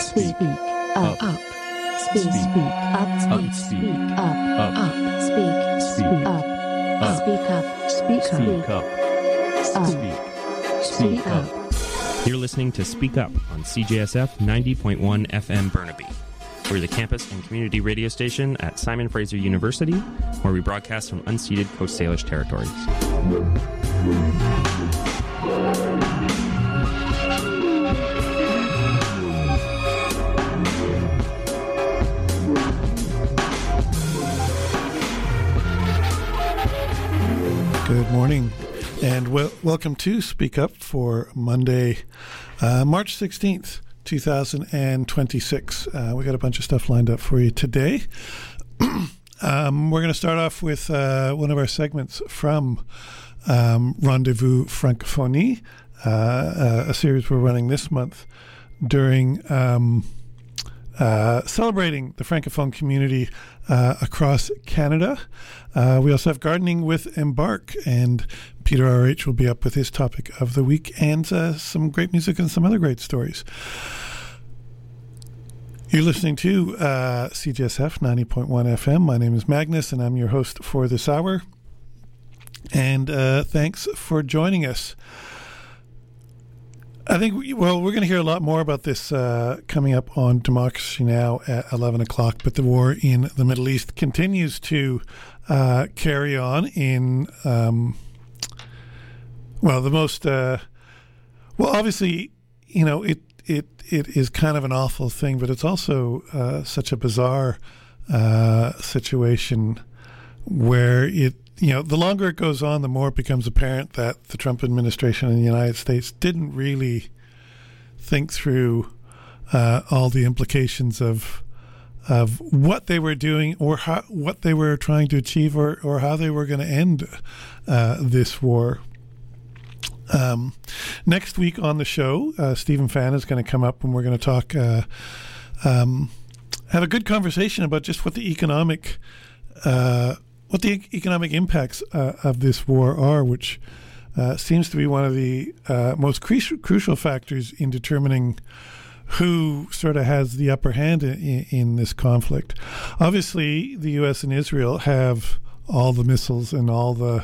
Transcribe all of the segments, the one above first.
Speak up. Speak up. Speak up. Speak up. Speak up. Speak up. Speak up. You're listening to Speak Up on CJSF 90.1 FM Burnaby. We're the campus and community radio station at Simon Fraser University, where we broadcast from unceded Coast Salish territories. Good morning, and welcome to Speak Up for Monday, March 16th, 2026. We got a bunch of stuff lined up for you today. We're going to start off with one of our segments from Rendezvous Francophonie, a series we're running this month during celebrating the Francophone community across Canada. We also have Gardening with Embark, and Peter R.H. will be up with his topic of the week and some great music and some other great stories. You're listening to CJSF 90.1 FM. My name is Magnus, and I'm your host for this hour. And thanks for joining us. I think, we're going to hear a lot more about this coming up on Democracy Now! At 11 o'clock, but the war in the Middle East continues to carry on in, the most, obviously, you know, it is kind of an awful thing, but it's also such a bizarre situation where the longer it goes on, the more it becomes apparent that the Trump administration in the United States didn't really think through all the implications of what they were doing, or what they were trying to achieve, or how they were going to end this war. Next week on the show, Stephen Fan is going to come up, and we're going to talk, have a good conversation about just what the economic impacts of this war are, which seems to be one of the most crucial factors in determining who sort of has the upper hand in this conflict. Obviously, the U.S. and Israel have all the missiles and all the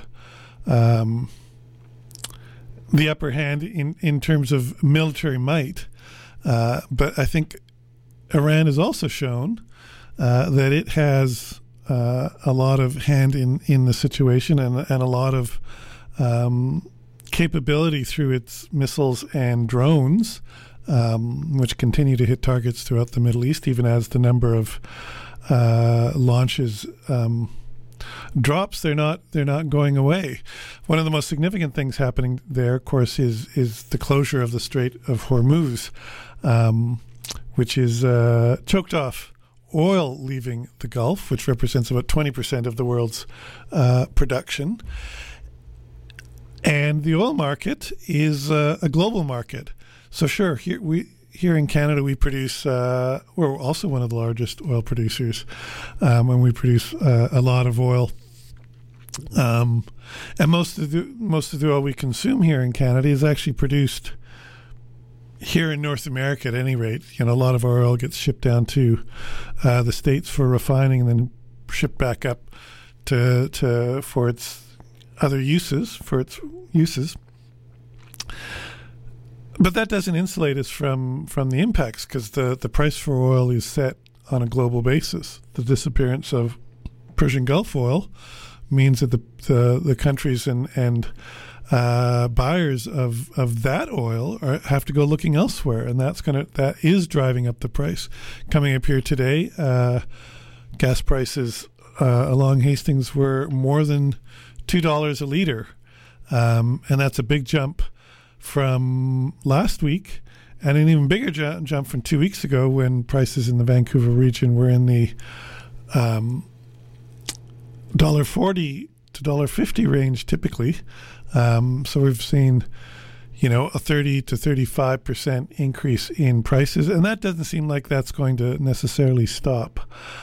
upper hand in terms of military might, but I think Iran has also shown that it has a lot of hand in the situation, and a lot of capability through its missiles and drones, which continue to hit targets throughout the Middle East, even as the number of launches drops. They're not going away. One of the most significant things happening there, of course, is the closure of the Strait of Hormuz, which is choked off oil leaving the Gulf, which represents about 20% of the world's production. And the oil market is a global market. So sure, here in Canada we produce, we're also one of the largest oil producers, and we produce a lot of oil. And most of the oil we consume here in Canada is actually produced here in North America. At any rate, a lot of our oil gets shipped down to the States for refining, and then shipped back up for its other uses. But that doesn't insulate us from the impacts, because the price for oil is set on a global basis. The disappearance of Persian Gulf oil means that the countries and buyers of that oil have to go looking elsewhere, and that is driving up the price. Coming up here today, gas prices along Hastings were more than $2 a liter, and that's a big jump from last week, and an even bigger jump from 2 weeks ago, when prices in the Vancouver region were in the $1.40 to $1.50 range typically. So we've seen, a 30 to 35% increase in prices, and that doesn't seem like that's going to necessarily stop.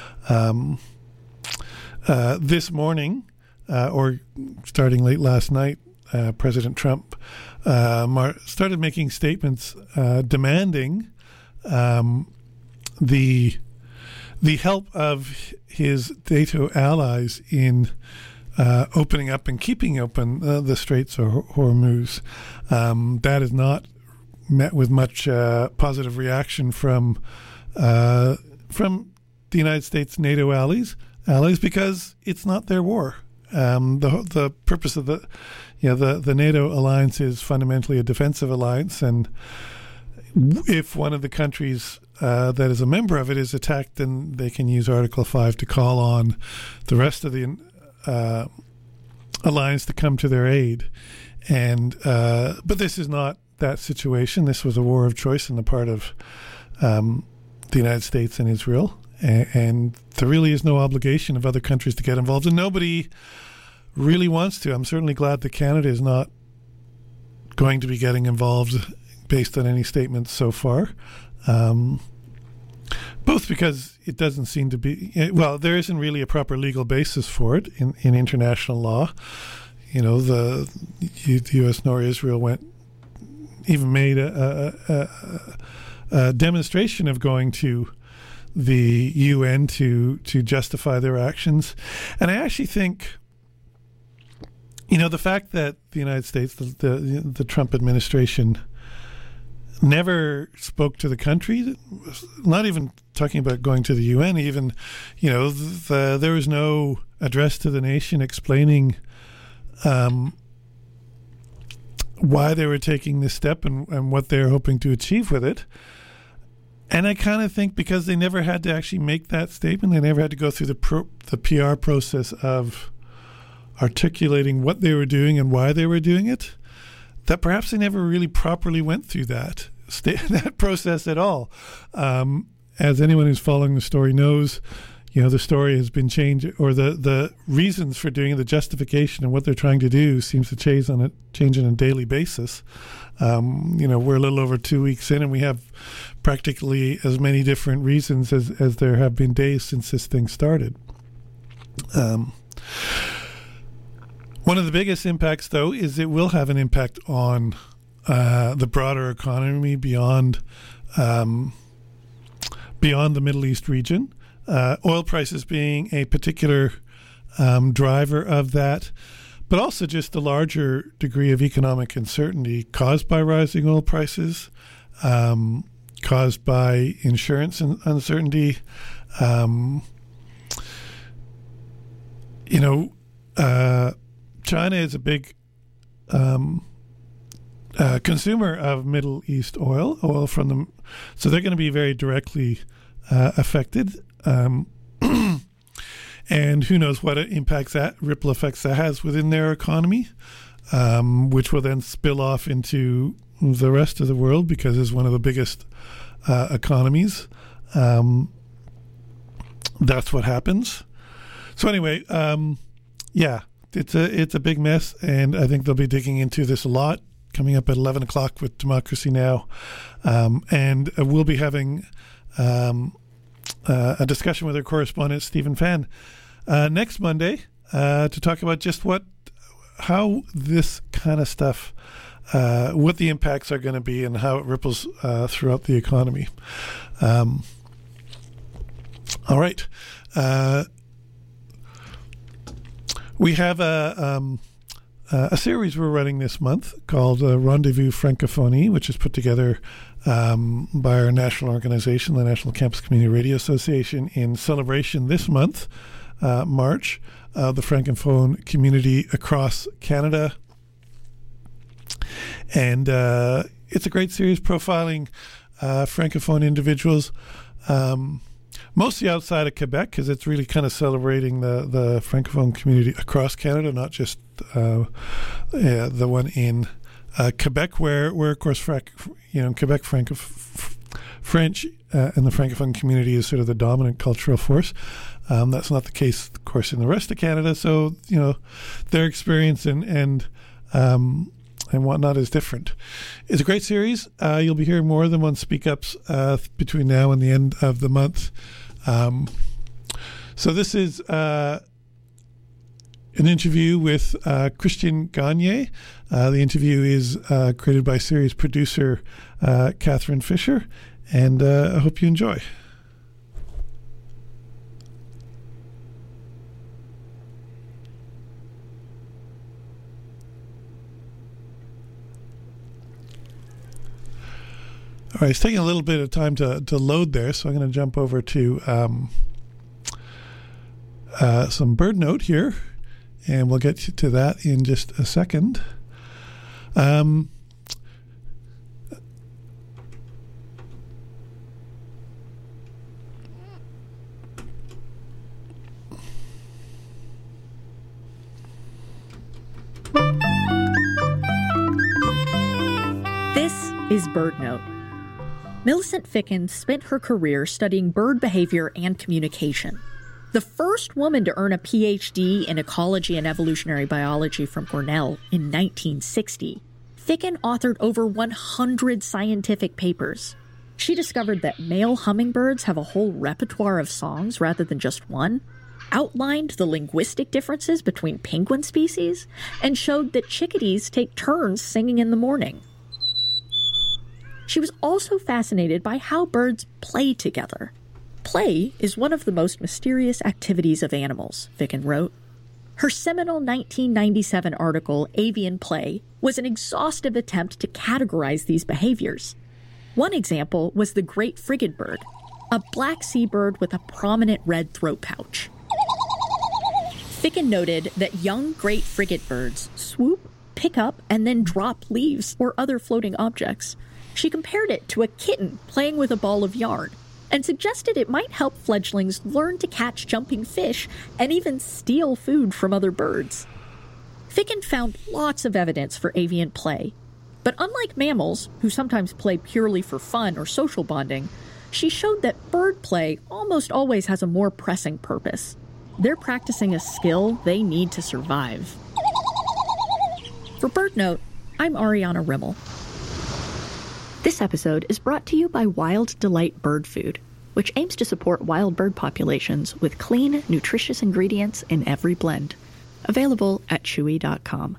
This morning, or starting late last night, President Trump started making statements demanding the help of his NATO allies in opening up and keeping open the Straits of Hormuz. That is not met with much positive reaction from the United States NATO allies because it's not their war. The purpose of the NATO alliance is fundamentally a defensive alliance, and if one of the countries that is a member of it is attacked, then they can use Article 5 to call on the rest of the alliance to come to their aid. And but this is not that situation. This was a war of choice on the part of the United States and Israel, and there really is no obligation of other countries to get involved, and nobody really wants to. I'm certainly glad that Canada is not going to be getting involved based on any statements so far. Both because it doesn't seem to be, there isn't really a proper legal basis for it in international law. The U.S. nor Israel even made a demonstration of going to the UN to justify their actions. And I actually think, the fact that the United States, the Trump administration, never spoke to the country, not even talking about going to the UN, even, there was no address to the nation explaining why they were taking this step and what they're hoping to achieve with it. And I kind of think because they never had to actually make that statement, they never had to go through the PR process of articulating what they were doing and why they were doing it, that perhaps they never really properly went through that process at all. As anyone who's following the story knows, the story has been changed, or the reasons for doing it, the justification and what they're trying to do seems to change on a daily basis. We're a little over 2 weeks in, and we have practically as many different reasons as there have been days since this thing started. One of the biggest impacts, though, is it will have an impact on the broader economy beyond the Middle East region. Oil prices being a particular driver of that, but also just a larger degree of economic uncertainty caused by rising oil prices, caused by insurance uncertainty. China is a big consumer of Middle East oil from them, so they're going to be very directly affected. And who knows what ripple effects that has within their economy, which will then spill off into the rest of the world because it's one of the biggest economies. That's what happens. So anyway, it's a big mess, and I think they'll be digging into this a lot coming up at 11 o'clock with Democracy Now! And we'll be having a discussion with our correspondent, Stephen Fan, next Monday to talk about just how this kind of stuff, what the impacts are going to be and how it ripples throughout the economy. All right. We have a series we're running this month called Rendezvous Francophonie, which is put together by our national organization, the National Campus Community Radio Association, in celebration this month, March, of the Francophone community across Canada. And it's a great series profiling Francophone individuals, mostly outside of Quebec, because it's really kind of celebrating the Francophone community across Canada, not just the one in Quebec, where of course, Quebec French and the Francophone community is sort of the dominant cultural force. That's not the case, of course, in the rest of Canada. So their experience and whatnot is different. It's a great series. You'll be hearing more than one speak-ups between now and the end of the month. So this is an interview with Christian Gagne. The interview is created by series producer Catherine Fisher, and I hope you enjoy. All right, it's taking a little bit of time to load there, so I'm going to jump over to some BirdNote here, and we'll get to that in just a second. This is BirdNote. Millicent Ficken spent her career studying bird behavior and communication. The first woman to earn a PhD in ecology and evolutionary biology from Cornell in 1960, Ficken authored over 100 scientific papers. She discovered that male hummingbirds have a whole repertoire of songs rather than just one, outlined the linguistic differences between penguin species, and showed that chickadees take turns singing in the morning. She was also fascinated by how birds play together. Play is one of the most mysterious activities of animals, Ficken wrote. Her seminal 1997 article, Avian Play, was an exhaustive attempt to categorize these behaviors. One example was the great frigate bird, a black seabird with a prominent red throat pouch. Ficken noted that young great frigate birds swoop, pick up, and then drop leaves or other floating objects. She compared it to a kitten playing with a ball of yarn, and suggested it might help fledglings learn to catch jumping fish and even steal food from other birds. Ficken found lots of evidence for avian play, but unlike mammals, who sometimes play purely for fun or social bonding, she showed that bird play almost always has a more pressing purpose. They're practicing a skill they need to survive. For BirdNote, I'm Ariana Rimmel. This episode is brought to you by Wild Delight Bird Food, which aims to support wild bird populations with clean, nutritious ingredients in every blend. Available at chewy.com.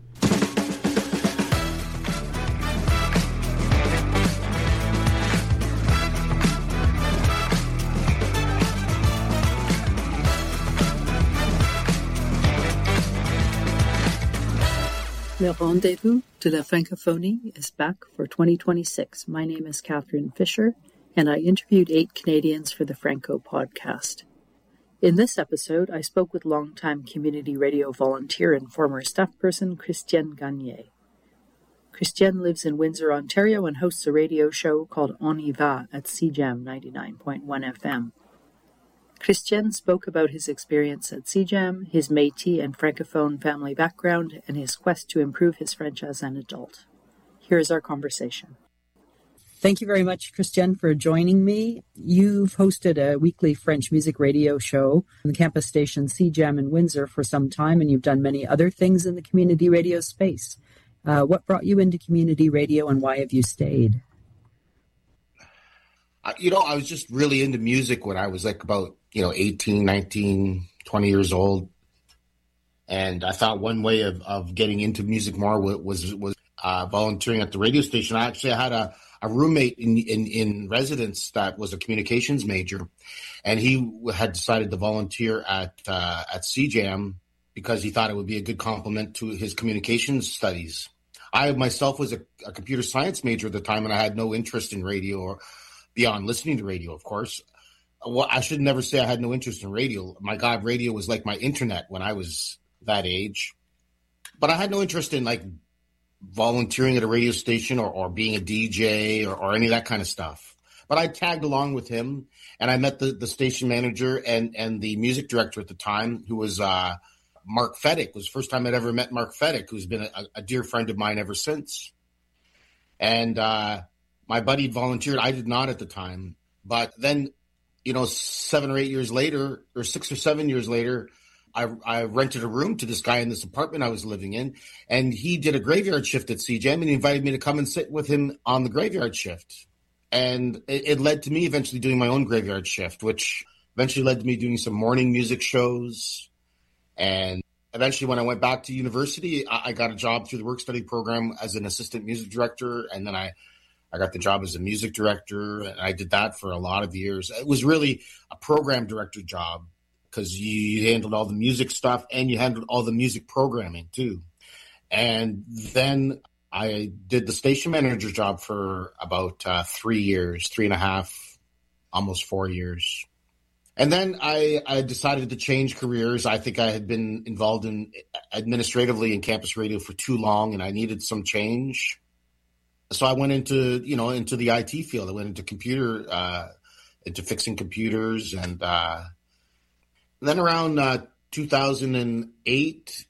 Le Rendezvous de la Francophonie is back for 2026. My name is Catherine Fisher, and I interviewed 8 Canadians for the Franco podcast. In this episode, I spoke with longtime community radio volunteer and former staff person Christiane Gagné. Christiane lives in Windsor, Ontario, and hosts a radio show called On y va at CJAM 99.1 FM. Christiane spoke about his experience at CJAM, his Métis and Francophone family background, and his quest to improve his French as an adult. Here is our conversation. Thank you very much, Christiane, for joining me. You've hosted a weekly French music radio show on the campus station CJAM in Windsor for some time, and you've done many other things in the community radio space. What brought you into community radio, and why have you stayed? I was just really into music when I was like about 18, 19, 20 years old. And I thought one way of getting into music more was volunteering at the radio station. I actually had a roommate in residence that was a communications major, and he had decided to volunteer at CJAM because he thought it would be a good complement to his communications studies. I myself was a computer science major at the time, and I had no interest in radio or beyond listening to radio, of course. Well, I should never say I had no interest in radio. My God, radio was like my internet when I was that age. But I had no interest in like volunteering at a radio station or being a DJ or any of that kind of stuff. But I tagged along with him, and I met the station manager and the music director at the time, who was Mark Feddick. It was the first time I'd ever met Mark Feddick, who's been a dear friend of mine ever since. And my buddy volunteered. I did not at the time. But then 7 or 8 years later, or 6 or 7 years later, I rented a room to this guy in this apartment I was living in, and he did a graveyard shift at CJAM, and he invited me to come and sit with him on the graveyard shift. And it led to me eventually doing my own graveyard shift, which eventually led to me doing some morning music shows. And eventually when I went back to university, I got a job through the work-study program as an assistant music director, and then I got the job as a music director, and I did that for a lot of years. It was really a program director job because you handled all the music stuff and you handled all the music programming too. And then I did the station manager job for about 3 years, 3.5, almost 4 years. And then I decided to change careers. I think I had been involved in administratively in campus radio for too long, and I needed some change. So I went into the IT field. I went into fixing computers, and then around 2008,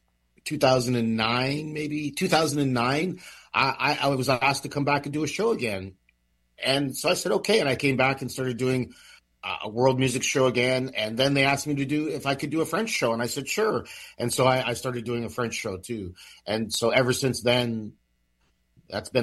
2009, maybe 2009, I was asked to come back and do a show again. And so I said, okay. And I came back and started doing a world music show again. And then they asked me if I could do a French show. And I said, sure. And so I started doing a French show too. And so ever since then, that's been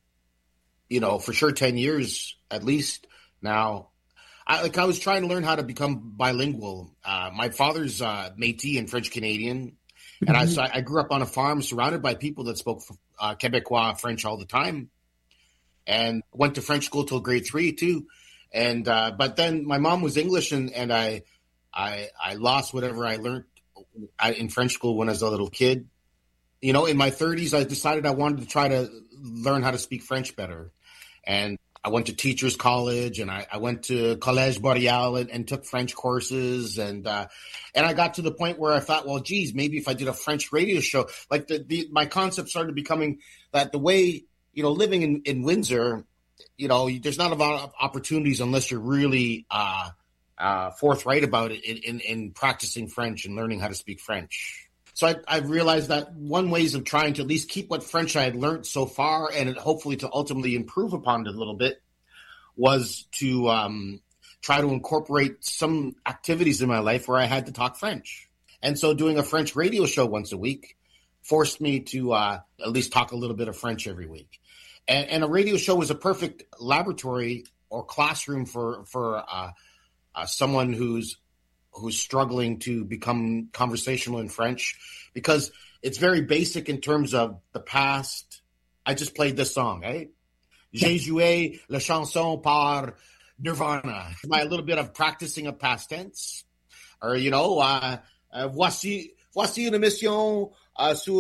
for sure 10 years at least now. I was trying to learn how to become bilingual. My father's Métis and French Canadian. And I grew up on a farm surrounded by people that spoke Quebecois French all the time, and went to French school till grade 3 too. And but then my mom was English, and I lost whatever I learned in French school when I was a little kid. In my 30s, I decided I wanted to try to learn how to speak French better. And I went to teachers college, and I went to Collège Boreal and took French courses. And I got to the point where I thought, well, geez, maybe if I did a French radio show, like my concept started becoming that the way, living in Windsor, there's not a lot of opportunities unless you're really forthright about it in practicing French and learning how to speak French. So I realized that one ways of trying to at least keep what French I had learned so far, and hopefully to ultimately improve upon it a little bit, was to try to incorporate some activities in my life where I had to talk French. And so doing a French radio show once a week forced me to at least talk a little bit of French every week. And a radio show was a perfect laboratory or classroom for someone who's struggling to become conversational in French, because it's very basic in terms of the past. I just played this song, right? J'ai joué la chanson par Nirvana. My little bit of practicing of past tense. Or, voici une émission sur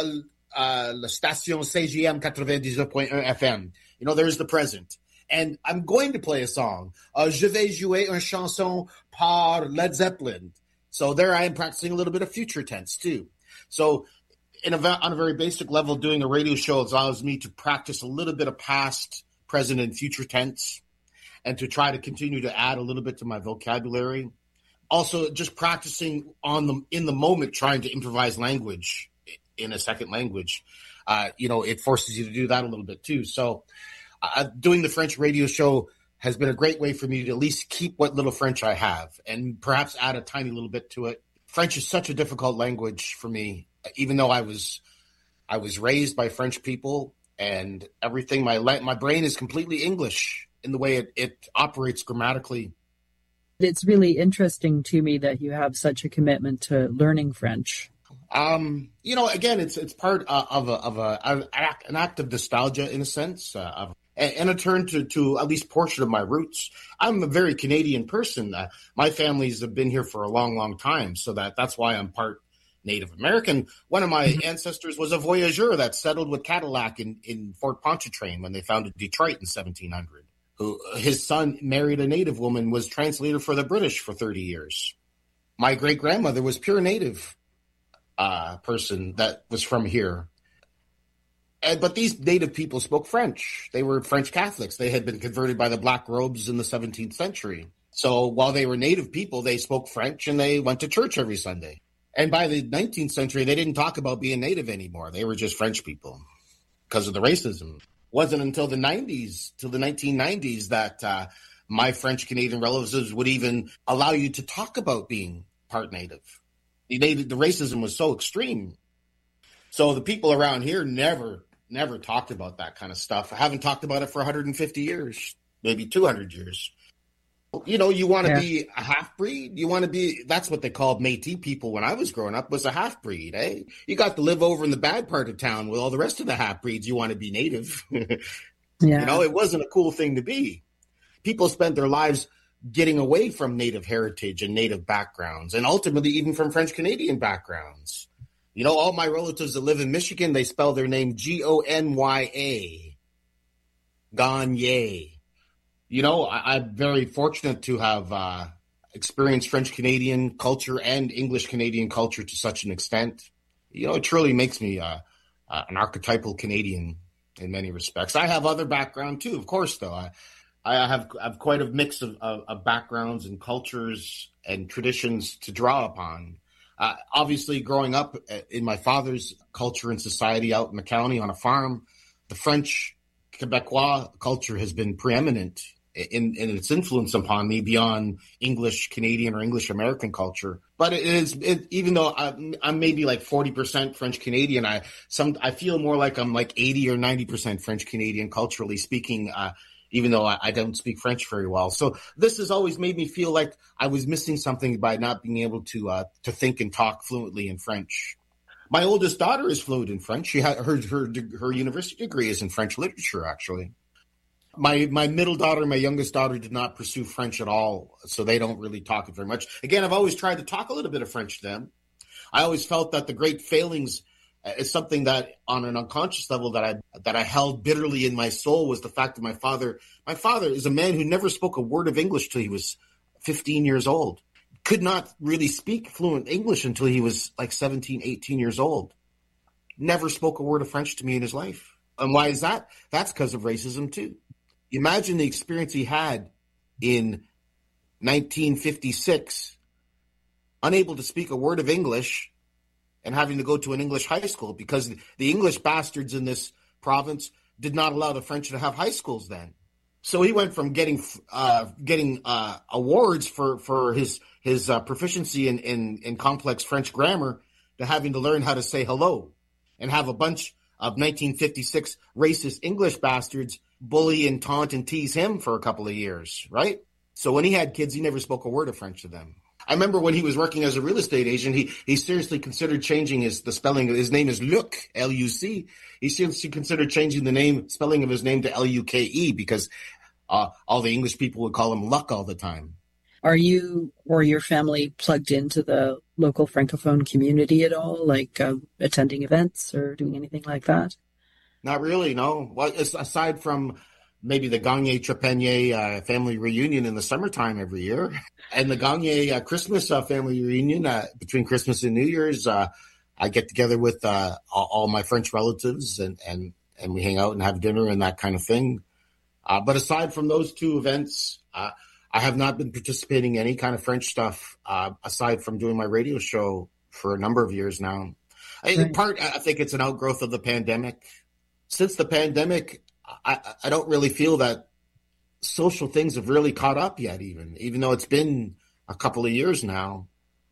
la station CGM 99.1 FM. There's the present. And I'm going to play a song. Je vais jouer une chanson par Led Zeppelin. So there I am practicing a little bit of future tense too. So on a very basic level, doing a radio show allows me to practice a little bit of past, present, and future tense, and to try to continue to add a little bit to my vocabulary. Also, just practicing in the moment, trying to improvise language in a second language. It forces you to do that a little bit too. So doing the French radio show has been a great way for me to at least keep what little French I have and perhaps add a tiny little bit to it. French is such a difficult language for me, even though I was raised by French people and everything. My brain is completely English in the way it operates grammatically. It's really interesting to me that you have such a commitment to learning French. Again, it's part of an act of nostalgia in a sense, and a turn to at least portion of my roots. I'm a very Canadian person. My families have been here for a long, long time, so that's why I'm part Native American. One of my ancestors was a voyageur that settled with Cadillac in Fort Pontchartrain when they founded Detroit in 1700. His son married a Native woman, was translator for the British for 30 years. My great-grandmother was pure Native person that was from here. But these Native people spoke French. They were French Catholics. They had been converted by the Black Robes in the 17th century. So while they were Native people, they spoke French and they went to church every Sunday. And by the 19th century, they didn't talk about being Native anymore. They were just French people because of the racism. It wasn't until the 1990s, that my French Canadian relatives would even allow you to talk about being part Native. The racism was so extreme. So the people around here never talked about that kind of stuff. I haven't talked about it for 150 years, maybe 200 years. You want to be a half-breed? That's what they called Métis people when I was growing up, was a half-breed, eh? You got to live over in the bad part of town with all the rest of the half-breeds. You want to be Native. It wasn't a cool thing to be. People spent their lives getting away from Native heritage and Native backgrounds, and ultimately even from French Canadian backgrounds. You know, all my relatives that live in Michigan, they spell their name Gonya. Gagne. You know, I'm very fortunate to have experienced French Canadian culture and English Canadian culture to such an extent. You know, it truly makes me an archetypal Canadian in many respects. I have other background too, of course, though. I have quite a mix of backgrounds and cultures and traditions to draw upon. Obviously, growing up in my father's culture and society out in the county on a farm, the French Quebecois culture has been preeminent in its influence upon me beyond English Canadian or English American culture. But even though I'm maybe like 40% French Canadian, I feel more like I'm like 80 or 90% French Canadian culturally speaking, even though I don't speak French very well. So this has always made me feel like I was missing something by not being able to think and talk fluently in French. My oldest daughter is fluent in French. She had her university degree is in French literature, actually. My middle daughter, my youngest daughter, did not pursue French at all, so they don't really talk it very much. Again, I've always tried to talk a little bit of French to them. I always felt that the great failings is something that, on an unconscious level, that I held bitterly in my soul was the fact that my father is a man who never spoke a word of English till he was 15 years old. Could not really speak fluent English until he was like 17, 18 years old. Never spoke a word of French to me in his life. And why is that? That's because of racism too. Imagine the experience he had in 1956, unable to speak a word of English and having to go to an English high school because the English bastards in this province did not allow the French to have high schools then. So he went from getting awards for his proficiency in complex French grammar to having to learn how to say hello and have a bunch of 1956 racist English bastards bully and taunt and tease him for a couple of years, right? So when he had kids, he never spoke a word of French to them. I remember when he was working as a real estate agent, he seriously considered changing the spelling of his name is Luc, L-U-C. He seriously considered changing the spelling of his name to L-U-K-E because all the English people would call him Luck all the time. Are you or your family plugged into the local Francophone community at all, like attending events or doing anything like that? Not really, no. Well, aside from maybe the Gagne Trepanier family reunion in the summertime every year, and the Gagne Christmas family reunion between Christmas and New Year's, I get together with all my French relatives and we hang out and have dinner and that kind of thing. But aside from those two events, I have not been participating in any kind of French stuff aside from doing my radio show for a number of years now. In part, I think it's an outgrowth of the pandemic. Since the pandemic, I don't really feel that social things have really caught up yet, even though it's been a couple of years now.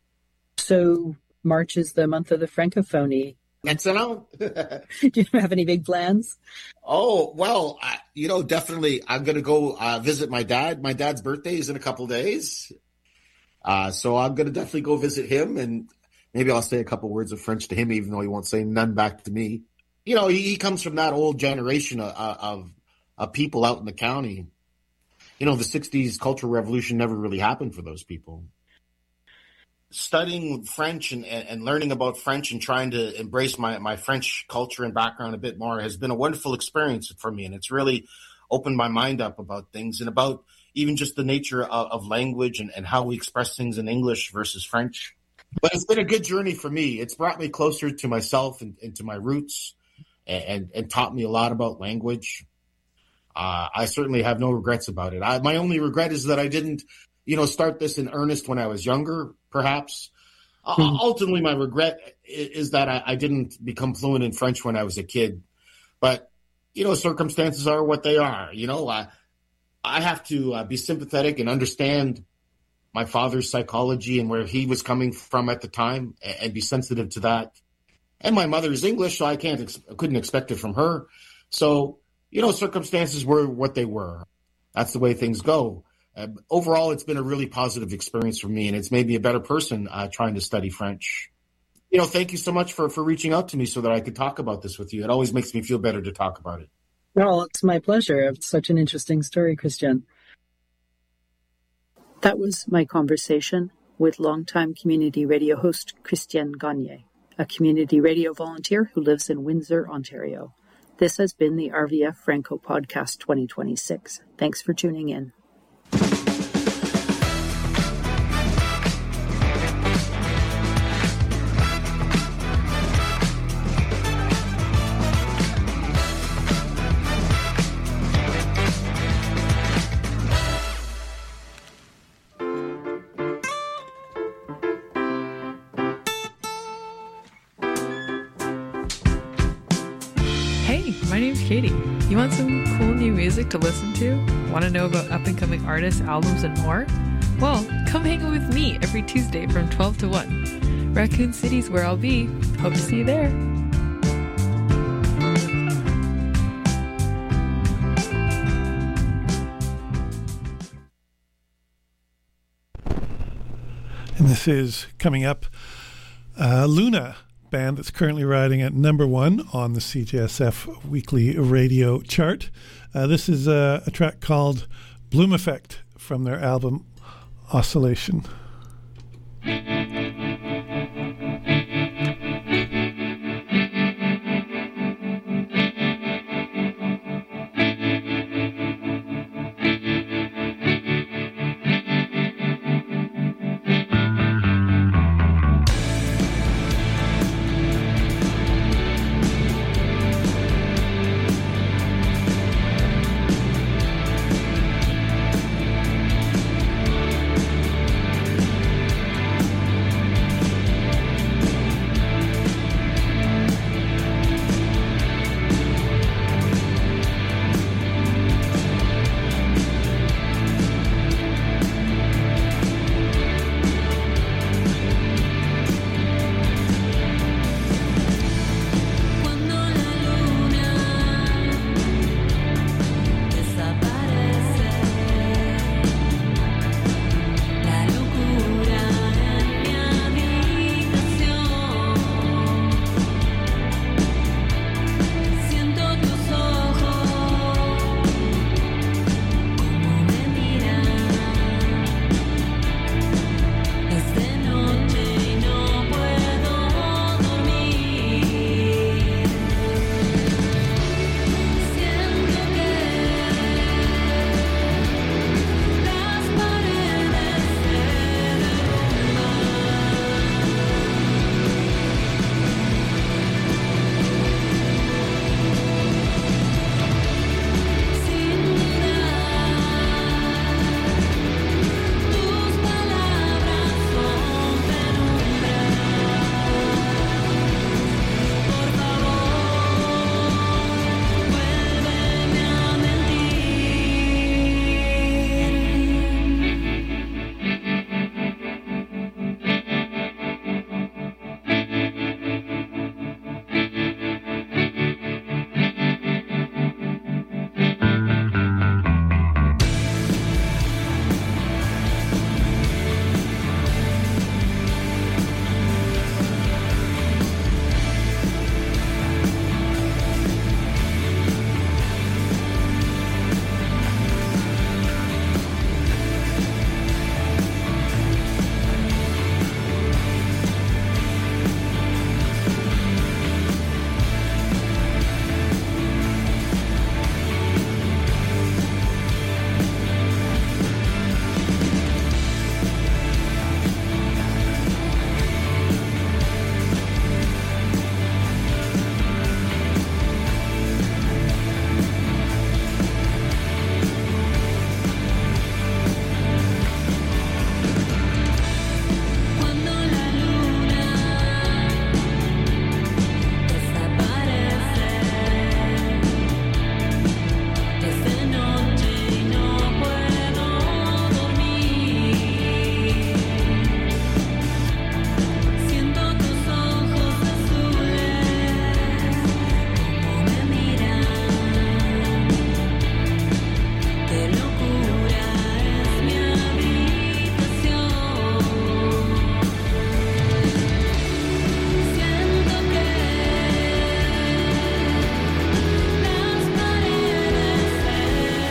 So March is the month of the Francophonie. Excellent. Do you have any big plans? Oh, well, definitely I'm going to go visit my dad. My dad's birthday is in a couple of days. So I'm going to definitely go visit him, and maybe I'll say a couple words of French to him, even though he won't say none back to me. You know, he comes from that old generation of people out in the county. You know, the 60s Cultural Revolution never really happened for those people. Studying French and learning about French and trying to embrace my French culture and background a bit more has been a wonderful experience for me. And it's really opened my mind up about things and about even just the nature of language and how we express things in English versus French. But it's been a good journey for me. It's brought me closer to myself and to my roots. And taught me a lot about language. I certainly have no regrets about it. My only regret is that I didn't, start this in earnest when I was younger, perhaps. Ultimately, my regret is that I didn't become fluent in French when I was a kid. But, circumstances are what they are. I have to be sympathetic and understand my father's psychology and where he was coming from at the time and be sensitive to that. And my mother is English, so I couldn't expect it from her. So, circumstances were what they were. That's the way things go. Overall, it's been a really positive experience for me, and it's made me a better person trying to study French. Thank you so much for reaching out to me so that I could talk about this with you. It always makes me feel better to talk about it. Well, it's my pleasure. It's such an interesting story, Christian. That was my conversation with longtime community radio host Christian Gagne a community radio volunteer who lives in Windsor, Ontario. This has been the RVF Franco Podcast 2026. Thanks for tuning in. My name's Katie. You want some cool new music to listen to? Want to know about up-and-coming artists, albums, and more? Well, come hang out with me every Tuesday from 12 to 1. Raccoon City's where I'll be. Hope to see you there. And this is coming up, Luna, band that's currently riding at number 1 on the CJSF weekly radio chart. This is a track called Bloom Effect from their album Oscillation.